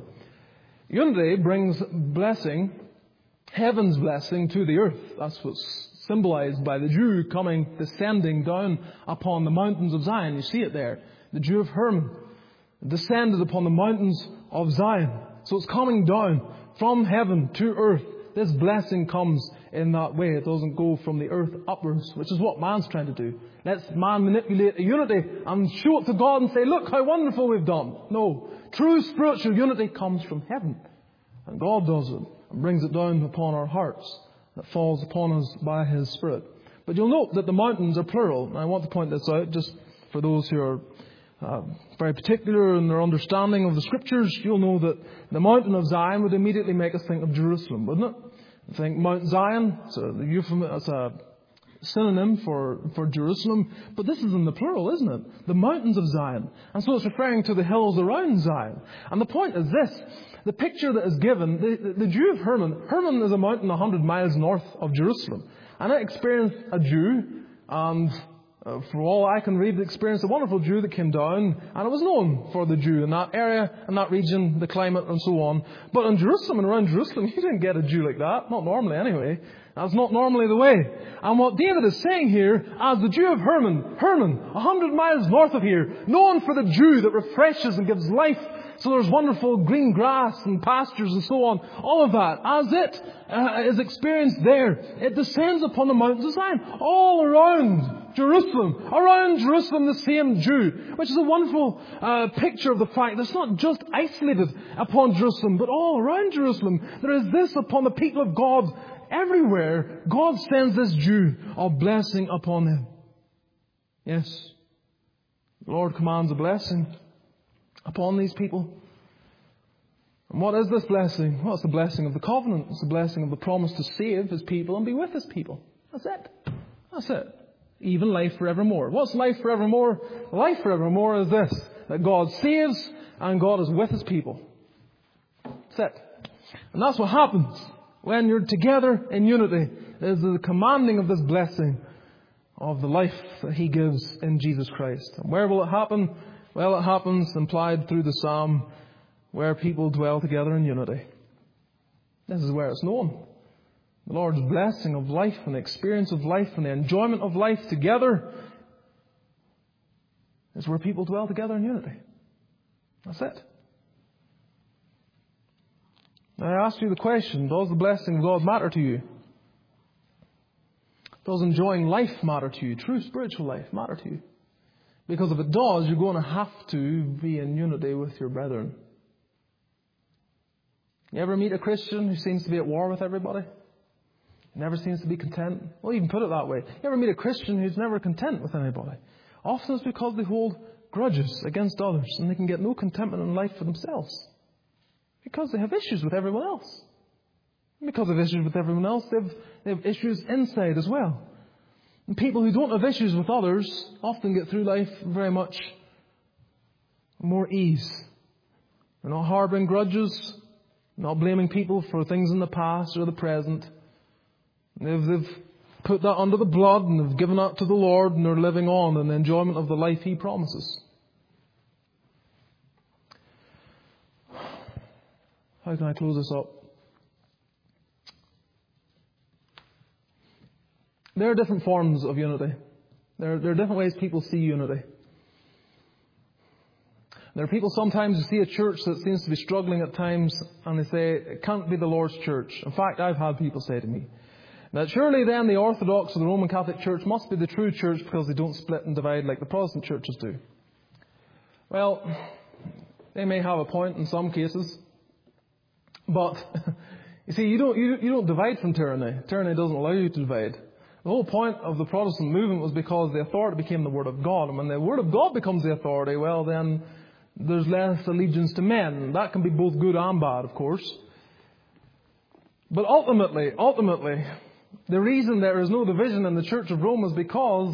Unity brings blessing, heaven's blessing, to the earth. That's what's symbolized by the dew coming, descending down upon the mountains of Zion. You see it there. The dew of Hermon descended upon the mountains of Zion. So it's coming down from heaven to earth. This blessing comes in that way. It doesn't go from the earth upwards, which is what man's trying to do. Let's man manipulate the unity and show it to God and say, look how wonderful we've done. No. True spiritual unity comes from heaven. And God does it and brings it down upon our hearts. That falls upon us by His Spirit. But you'll note that the mountains are plural. And I want to point this out just for those who are uh, very particular in their understanding of the Scriptures. You'll know that the mountain of Zion would immediately make us think of Jerusalem, wouldn't it? I think Mount Zion, it's a, it's a synonym for, for Jerusalem. But this is in the plural, isn't it? The mountains of Zion. And so it's referring to the hills around Zion. And the point is this. The picture that is given, the, the, the Dew of Hermon, Hermon is a mountain one hundred miles north of Jerusalem. And it experienced a dew, and uh, for all I can read, it experienced a wonderful dew that came down, and it was known for the dew in that area, in that region, the climate and so on. But in Jerusalem and around Jerusalem, you didn't get a dew like that. Not normally anyway. That's not normally the way. And what David is saying here, as the Dew of Hermon, Hermon, a hundred miles north of here, known for the dew that refreshes and gives life. So there's wonderful green grass and pastures and so on. All of that, as it uh, is experienced there, it descends upon the mountains of Zion, all around Jerusalem. Around Jerusalem, the same dew, which is a wonderful uh, picture of the fact that it's not just isolated upon Jerusalem, but all around Jerusalem. There is this upon the people of God. Everywhere, God sends this dew of blessing upon them. Yes, the Lord commands a blessing upon these people. And what is this blessing? Well, it's the blessing of the covenant. It's the blessing of the promise to save His people and be with His people. That's it. That's it. Even life forevermore. What's life forevermore? Life forevermore is this, that God saves and God is with His people. That's it. And that's what happens when you're together in unity. Is the commanding of this blessing of the life that He gives in Jesus Christ. And where will it happen? Well, it happens implied through the psalm where people dwell together in unity. This is where it's known. The Lord's blessing of life and the experience of life and the enjoyment of life together is where people dwell together in unity. That's it. Now I ask you the question, does the blessing of God matter to you? Does enjoying life matter to you? True spiritual life matter to you? Because if it does, you're going to have to be in unity with your brethren. You ever meet a Christian who seems to be at war with everybody? Never seems to be content? Well, you can put it that way. You ever meet a Christian who's never content with anybody? Often it's because they hold grudges against others and they can get no contentment in life for themselves. Because they have issues with everyone else. And because of issues with everyone else, they have, they have issues inside as well. And people who don't have issues with others often get through life very much more ease. They're not harbouring grudges, not blaming people for things in the past or the present. They've, they've put that under the blood and they've given that to the Lord and they're living on in the enjoyment of the life He promises. How can I close this up? There are different forms of unity. There are, there are different ways people see unity. There are people sometimes who see a church that seems to be struggling at times and they say, it can't be the Lord's church. In fact, I've had people say to me, that surely then the Orthodox or the Roman Catholic Church must be the true church because they don't split and divide like the Protestant churches do. Well, they may have a point in some cases. But, you see, you don't, you, you don't divide from tyranny. Tyranny doesn't allow you to divide. The whole point of the Protestant movement was because the authority became the Word of God. And when the Word of God becomes the authority, well, then there's less allegiance to men. That can be both good and bad, of course. But ultimately, ultimately, the reason there is no division in the Church of Rome is because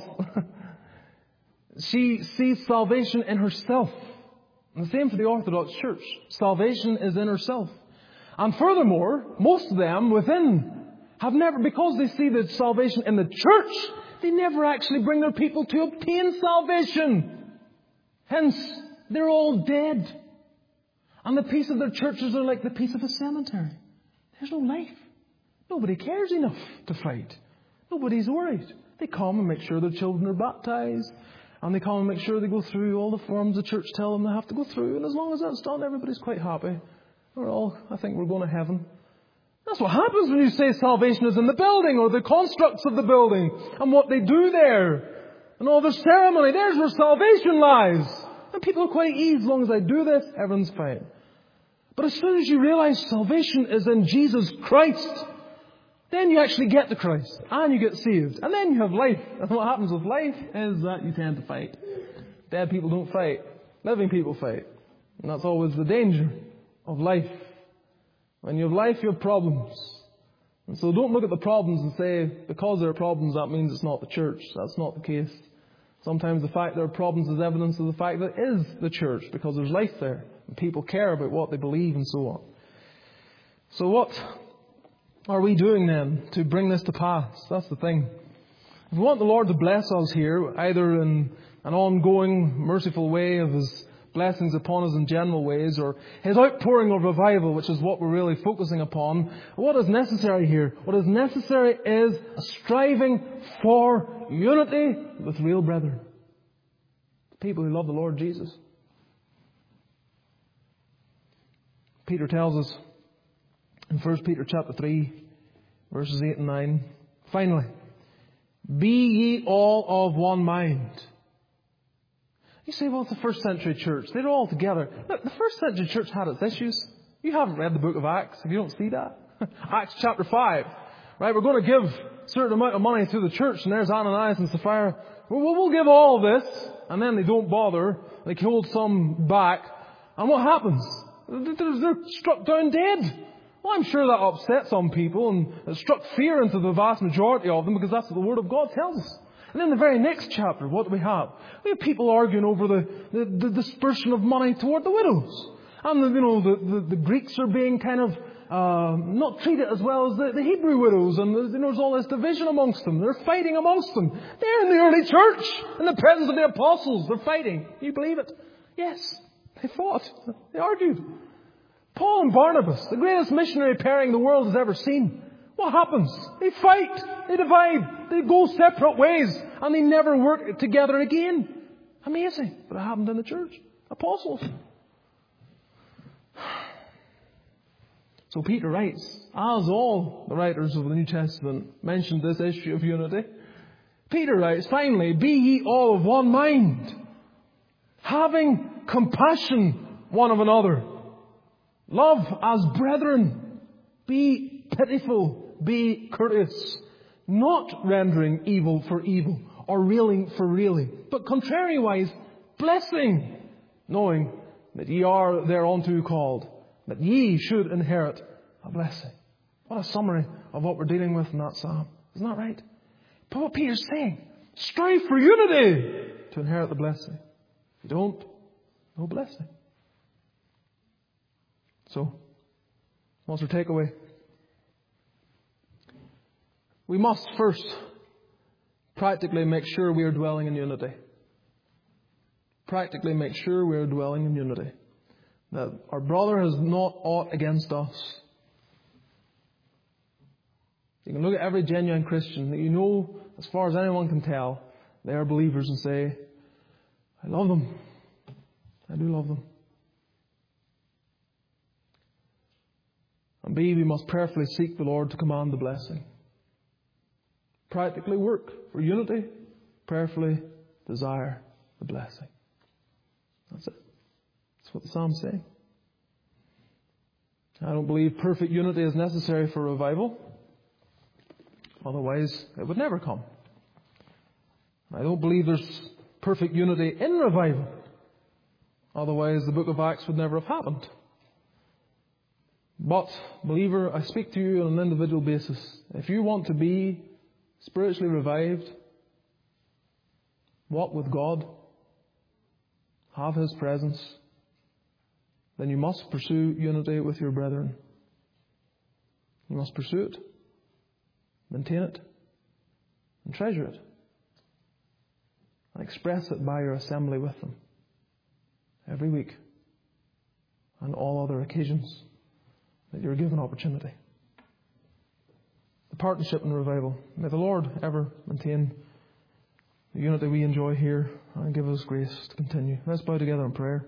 she sees salvation in herself. And the same for the Orthodox Church. Salvation is in herself. And furthermore, most of them within have never, because they see the salvation in the church, they never actually bring their people to obtain salvation. Hence, they're all dead. And the peace of their churches are like the peace of a cemetery. There's no life. Nobody cares enough to fight. Nobody's worried. They come and make sure their children are baptized. And they come and make sure they go through all the forms the church tell them they have to go through. And as long as that's done, everybody's quite happy. We're all, I think we're going to heaven. That's what happens when you say salvation is in the building or the constructs of the building and what they do there and all the ceremony. There's where salvation lies. And people are quite easy. As long as I do this, everyone's fine. But as soon as you realize salvation is in Jesus Christ, then you actually get to Christ and you get saved. And then you have life. And what happens with life is that you tend to fight. Dead people don't fight. Living people fight. And that's always the danger of life. When you have life, you have problems. And so don't look at the problems and say, because there are problems, that means it's not the church. That's not the case. Sometimes the fact there are problems is evidence of the fact that it is the church, because there's life there. And people care about what they believe and so on. So what are we doing then to bring this to pass? That's the thing. If we want the Lord to bless us here, either in an ongoing, merciful way of His blessings upon us in general ways, or His outpouring of revival, which is what we're really focusing upon, what is necessary here? What is necessary is a striving for unity with real brethren. People who love the Lord Jesus. Peter tells us in First Peter chapter three, verses eight and nine, finally, be ye all of one mind. You say, well, it's the first century church. They're all together. Look, the first century church had its issues. You haven't read the book of Acts if you don't see that. Acts chapter five. Right, we're going to give a certain amount of money to the church, and there's Ananias and Sapphira. Well, we'll give all of this. And then they don't bother. They hold some back. And what happens? They're struck down dead. Well, I'm sure that upset some people, and it struck fear into the vast majority of them, because that's what the Word of God tells us. And then the very next chapter, what do we have? We have people arguing over the, the, the dispersion of money toward the widows. And, the, you know, the, the, the Greeks are being kind of uh, not treated as well as the, the Hebrew widows. And there's, you know, there's all this division amongst them. They're fighting amongst them. They're in the early church, in the presence of the apostles. They're fighting. Do you believe it? Yes. They fought. They argued. Paul and Barnabas, the greatest missionary pairing the world has ever seen. What happens? They fight. They divide. They go separate ways. And they never work together again. Amazing. But it happened in the church. Apostles. So Peter writes, as all the writers of the New Testament mentioned this issue of unity. Peter writes, finally, be ye all of one mind, having compassion one of another. Love as brethren. Be pitiful. Be courteous. Not rendering evil for evil or railing for railing, but contrariwise, blessing, knowing that ye are thereunto called, that ye should inherit a blessing. What a summary of what we're dealing with in that psalm. Isn't that right? But what Peter's saying, strive for unity to inherit the blessing. If you don't, no blessing. So, what's our takeaway? We must first practically make sure we are dwelling in unity. Practically make sure we are dwelling in unity. That our brother has not aught against us. You can look at every genuine Christian that you know, as far as anyone can tell, they are believers, and say, I love them. I do love them. And B, we must prayerfully seek the Lord to command the blessing. Practically work for unity. Prayerfully desire the blessing. That's it. That's what the Psalm's saying. I don't believe perfect unity is necessary for revival. Otherwise, it would never come. I don't believe there's perfect unity in revival. Otherwise, the book of Acts would never have happened. But, believer, I speak to you on an individual basis. If you want to be spiritually revived, walk with God, have His presence, then you must pursue unity with your brethren. You must pursue it, maintain it, and treasure it. And express it by your assembly with them every week and all other occasions that you're given opportunity. The partnership in revival. May the Lord ever maintain the unity we enjoy here and give us grace to continue. Let's bow together in prayer.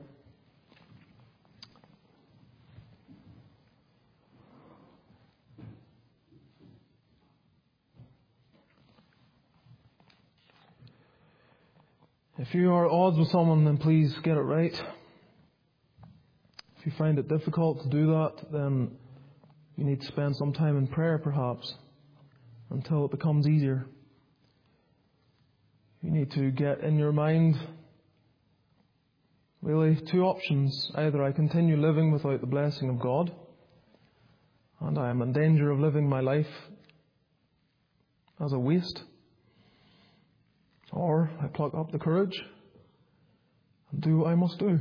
If you are at odds with someone, then please get it right. If you find it difficult to do that, then you need to spend some time in prayer, perhaps, until it becomes easier. You need to get in your mind really two options. Either I continue living without the blessing of God, and I am in danger of living my life as a waste, or I pluck up the courage and do what I must do.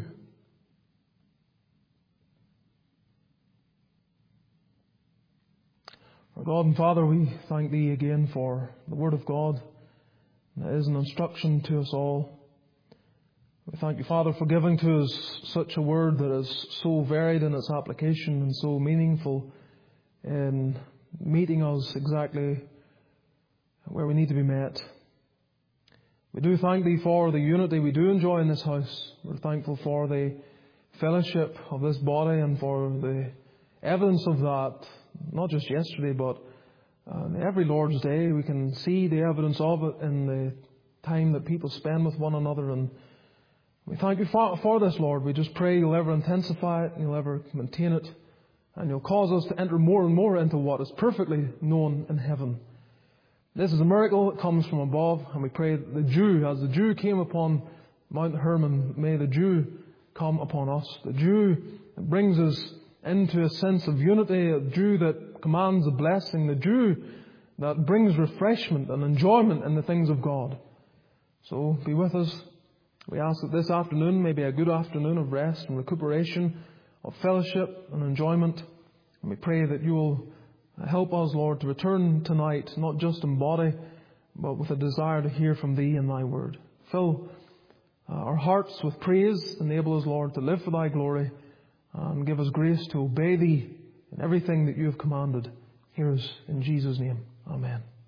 Our God and Father, we thank Thee again for the Word of God. That is an instruction to us all. We thank You, Father, for giving to us such a Word that is so varied in its application and so meaningful in meeting us exactly where we need to be met. We do thank Thee for the unity we do enjoy in this house. We're thankful for the fellowship of this body and for the evidence of that, not just yesterday, but uh, every Lord's Day. We can see the evidence of it in the time that people spend with one another. And we thank You for, for this, Lord. We just pray You'll ever intensify it, and You'll ever maintain it, and You'll cause us to enter more and more into what is perfectly known in heaven. This is a miracle that comes from above, and we pray that the Jew, as the Jew came upon Mount Hermon, may the Jew come upon us. The Jew that brings us into a sense of unity, a Jew that commands a blessing, the Jew that brings refreshment and enjoyment in the things of God. So be with us. We ask that this afternoon may be a good afternoon of rest and recuperation, of fellowship and enjoyment. And we pray that You will help us, Lord, to return tonight, not just in body, but with a desire to hear from Thee and Thy Word. Fill uh, our hearts with praise. Enable us, Lord, to live for Thy glory, and give us grace to obey Thee in everything that You have commanded. Hear us in Jesus' name. Amen.